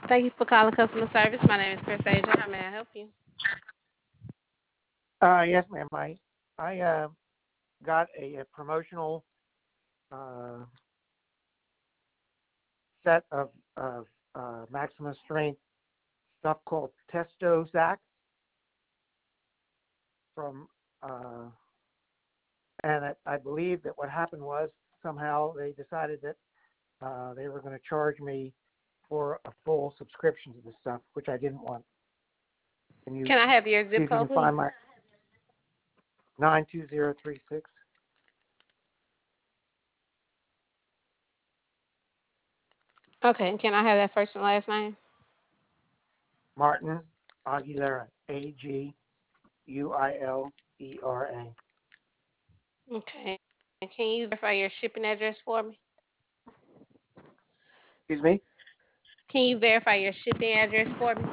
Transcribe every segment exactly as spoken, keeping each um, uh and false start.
Thank you for calling customer service. My name is Chris Asia. How may I help you? Uh, yes, ma'am. I I uh, got a, a promotional uh, set of of uh, maximum strength stuff called Testo Zax from, uh, and I, I believe that what happened was somehow they decided that uh, they were going to charge me for a full subscription to this stuff, which I didn't want. Can you Can I have your see zip if you code, can please? find my nine two zero three six? Okay. Can I have that first and last name? Martin Aguilera, A G U I L E R A. Okay. And can you verify your shipping address for me? Excuse me? Can you verify your shipping address for me?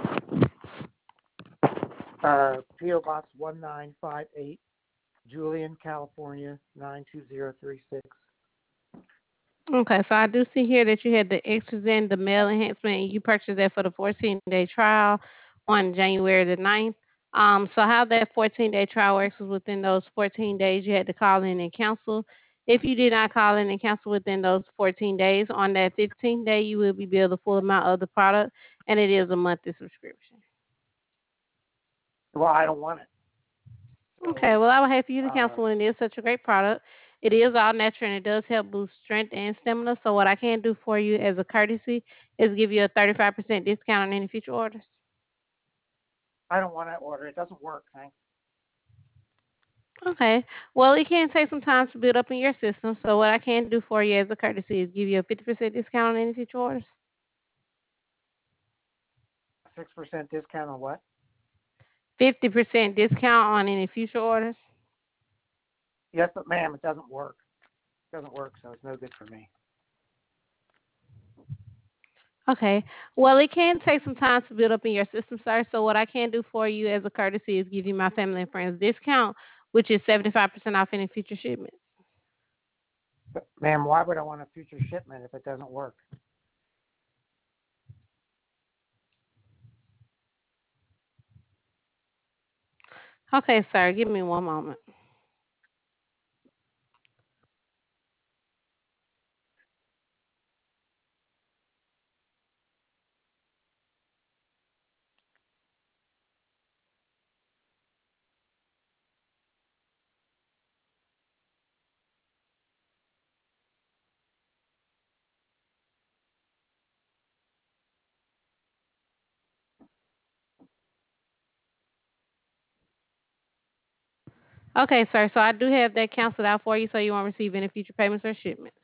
Uh, P O. Box one nine five eight, Julian, California, nine two zero three six. Okay, so I do see here that you had the extras in the mail enhancement, and you purchased that for the fourteen day trial on January the ninth. Um, so how that fourteen day trial works is within those fourteen days you had to call in and cancel. If you did not call in and cancel within those fourteen days, on that fifteenth day you will be billed the full amount of the product, and it is a monthly subscription. Well, I don't want it. So, Okay, well, I would hate for you to uh, cancel when it is such a great product. It is all natural and it does help boost strength and stamina. So, what I can do for you as a courtesy is give you a thirty-five percent discount on any future orders. I don't want that order. It doesn't work, thanks. Okay, well, it can take some time to build up in your system. So, what I can do for you as a courtesy is give you a fifty percent discount on any future orders. six percent discount on what? fifty percent discount on any future orders. Yes, but ma'am, it doesn't work. It doesn't work, so it's no good for me. Okay. Well, it can take some time to build up in your system, sir. So what I can do for you as a courtesy is give you my family and friends discount, which is seventy-five percent off any future shipments. But, ma'am, why would I want a future shipment if it doesn't work? Okay, sir. Give me one moment. Okay, sir. So I do have that canceled out for you, so you won't receive any future payments or shipments.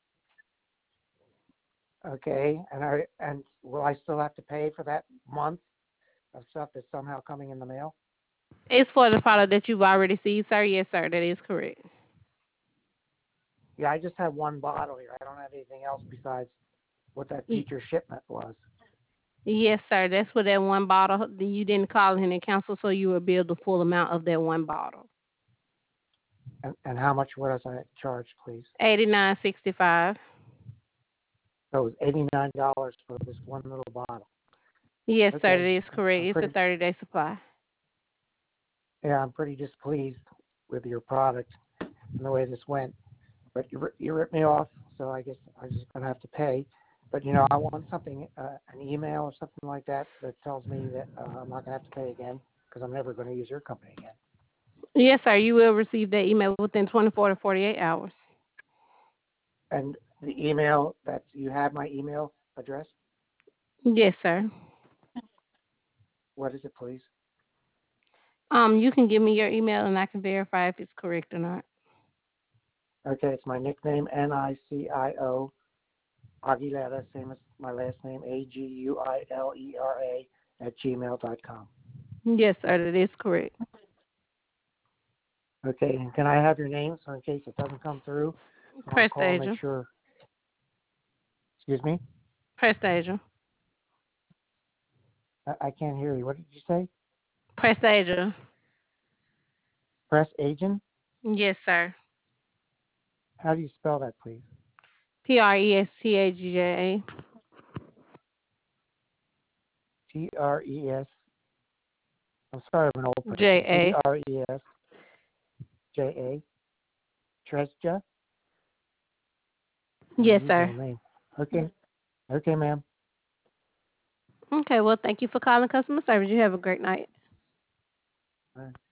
Okay, and I and will I still have to pay for that month of stuff that's somehow coming in the mail? It's for the product that you've already received, sir. Yes, sir. That is correct. Yeah, I just have one bottle here. I don't have anything else besides what that Y- future shipment was. Yes, sir. That's for that one bottle. You didn't call in and cancel, so you will bill the full amount of that one bottle. And, and how much was I charged, please? Eighty-nine sixty-five. So it was eighty-nine dollars for this one little bottle. Yes, sir, Okay, that is correct. I'm It's a pretty, thirty day supply. yeah, I'm pretty displeased with your product and the way this went. But you ri- you ripped me off, so I guess I'm just gonna have to pay. But you know, I want something, uh, an email or something like that that tells me that uh, I'm not gonna have to pay again because I'm never gonna use your company again. Yes, sir, you will receive that email within twenty-four to forty-eight hours. And the email that you have my email address. Yes, sir. What is it, please? Um, you can give me your email and I can verify if it's correct or not. Okay, it's my nickname N I C I O Aguilera, same as my last name, A G U I L E R A, at gmail dot com. Yes, sir, that is correct. Okay, and can I have your name so in case it doesn't come through, I'll call and make Prestasia. sure. Excuse me? Prestasia. I, I can't hear you. What did you say? Prestasia. Press agent? Yes, sir. How do you spell that, please? P R E S T A G J A. T R E S. I'm sorry, I'm an old person. J T A. R E S J A. Tresja. Yes, sir. Unusual name. Okay. Okay, ma'am. Okay, well, thank you for calling customer service. You have a great night. All right.